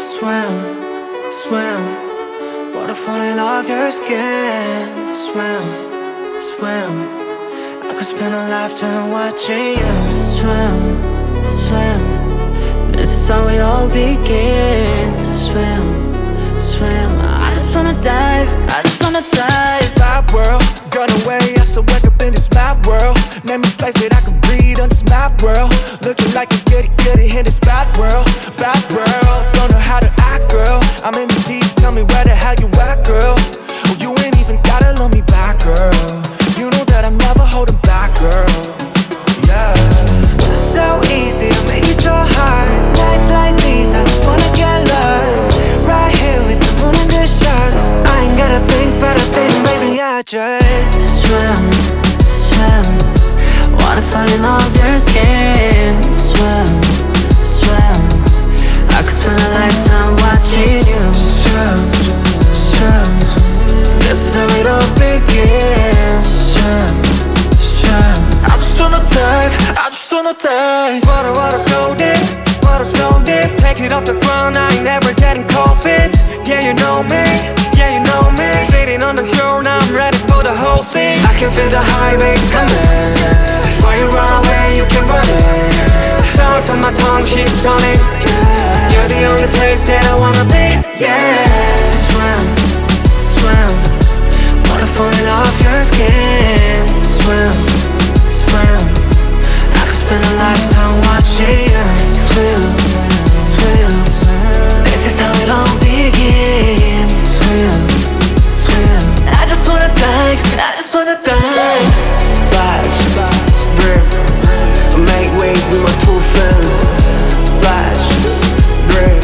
swim, swim. Waterfall in off your skin. Swim, swim. I could spend a lifetime watching you swim, swim. This is how it all begins. Swim, swim. I just wanna dive, I just wanna dive. Vibe world, gone away, I still wake up in this map world. Name a place that I can breathe on this map world. Looking like a goody in this bad world. Bad world, don't know how to act, girl. I'm in the deep, tell me where the hell you at, girl. Oh, you ain't even gotta love me back, girl. You know that I'm never holding back, girl. Yeah. So easy, I made it so hard. Nights like these, I just wanna get lost. Right here with the moon and the stars. I ain't gotta think, but I think, baby, I just swim, swim. Wanna fall in love your skin. Swim, swim. I could spend a lifetime watching you swim, swim. This is how it all begins. Swim, swim. I just wanna dive, I just wanna dive. Water so deep, water so deep. Take it off the ground, I ain't never getting cold feet. Yeah, you know me, yeah, you know me. Sitting on the shore, now I'm ready for the whole scene. I can feel the high waves coming. Why you run away, you can run it. Sound on my tongue, she's stunning. You're the only place that I wanna be, yeah. Swim, swim. Water falling off your skin. Swim, swim. I could spend a lifetime watching you swim, swim. This is how it all begins. Swim, swim. I just wanna dive, I just wanna dive. Splash, drift, make waves with my two friends. Splash, drift,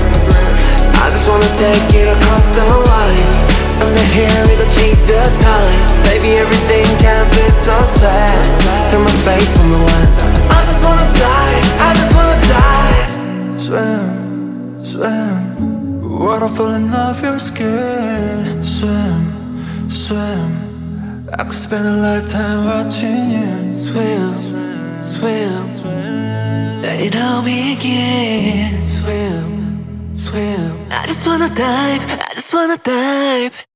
I just wanna take it across the line. Under here, it'll change the time. Baby, everything can be so sad. Turn my face from the west. I just wanna die, I just wanna die. Swim, swim. Waterfall in off your skin. Swim, swim. I could spend a lifetime watching you Swim, swim. Let it all begin. Swim, swim. I just wanna dive, I just wanna dive.